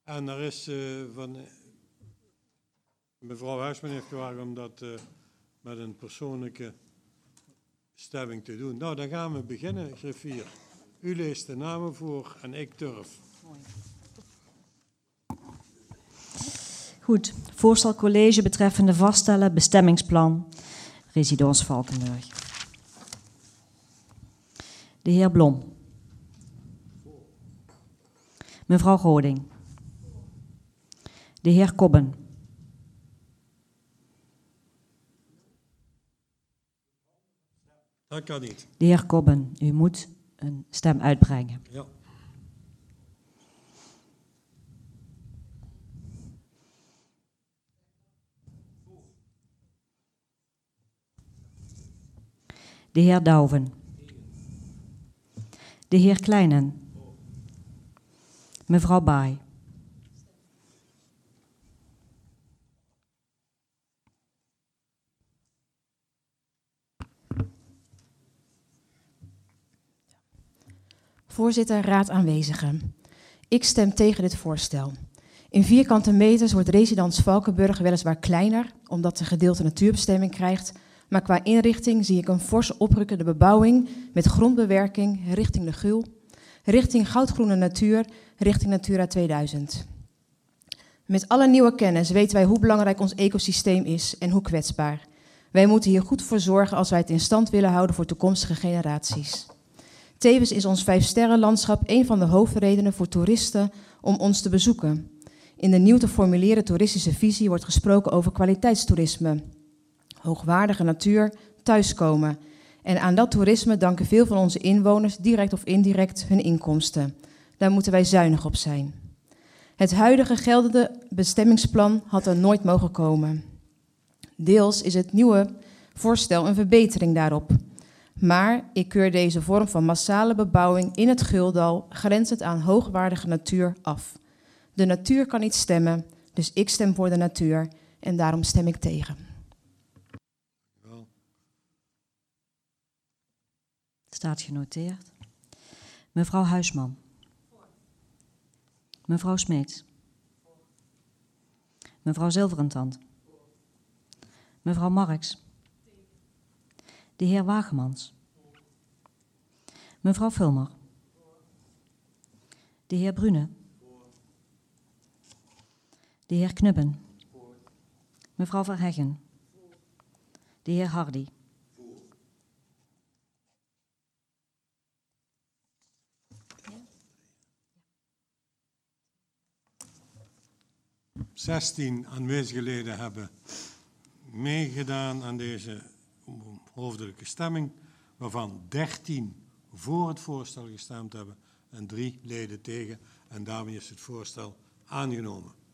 En er is van... Mevrouw Huisman heeft gevraagd om dat met een persoonlijke stemming te doen. Nou, dan gaan we beginnen, griffier. U leest de namen voor en ik durf. Goed, voorstel college betreffende vaststellen bestemmingsplan Residence Valkenburg. De heer Blom. Mevrouw Goding. De heer Kobben. Dat kan niet. De heer Kobben, u moet een stem uitbrengen. Ja. De heer Douwen. De heer Kleinen. Mevrouw Baai. Voorzitter, raad aanwezigen. Ik stem tegen dit voorstel. In vierkante meters wordt Residence Valkenburg weliswaar kleiner, omdat de gedeelte natuurbestemming krijgt, maar qua inrichting zie ik een fors oprukkende bebouwing met grondbewerking richting de Gul, richting goudgroene natuur, richting Natura 2000. Met alle nieuwe kennis weten wij hoe belangrijk ons ecosysteem is en hoe kwetsbaar. Wij moeten hier goed voor zorgen als wij het in stand willen houden voor toekomstige generaties. Tevens is ons 5-sterrenlandschap een van de hoofdredenen voor toeristen om ons te bezoeken. In de nieuw te formuleren toeristische visie wordt gesproken over kwaliteitstoerisme, hoogwaardige natuur, thuiskomen. En aan dat toerisme danken veel van onze inwoners direct of indirect hun inkomsten. Daar moeten wij zuinig op zijn. Het huidige geldende bestemmingsplan had er nooit mogen komen. Deels is het nieuwe voorstel een verbetering daarop. Maar ik keur deze vorm van massale bebouwing in het Guldal grenzend aan hoogwaardige natuur af. De natuur kan niet stemmen, dus ik stem voor de natuur en daarom stem ik tegen. Staat genoteerd. Mevrouw Huisman. Mevrouw Smeets. Mevrouw Zilverentand. Mevrouw Marks. De heer Wagemans. Mevrouw Vulmer. De heer Brune. De heer Knubben. Mevrouw Verheggen. De heer Hardy. Ja. 16 aanwezige leden hebben meegedaan aan deze hoofdelijke stemming, waarvan 13 voor het voorstel gestemd hebben en 3 leden tegen. En daarmee is het voorstel aangenomen.